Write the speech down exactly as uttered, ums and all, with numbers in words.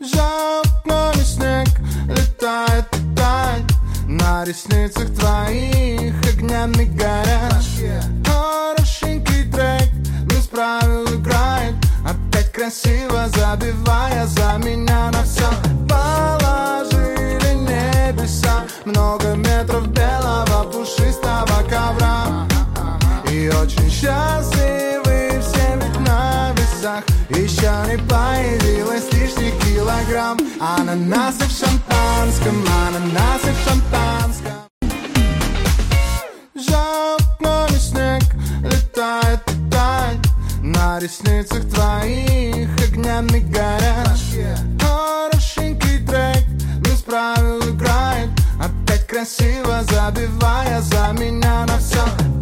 За окнами снег летает, летает. На ресницах твоих огнями горят. Хорошенький трек, без правил играет. Опять красиво забивая за меня на все. Положили небеса много метров белого пушистого ковра. И очень счастливы все ведь на весах. Еще не появилось лишних килограмм. Ананасы в шампанском, ананасы в шампанском. За окнами снег летает, летает. На ресницах твоих огнями горят. Хорошенький трек, без правил играет. Опять красиво забивая за меня на все.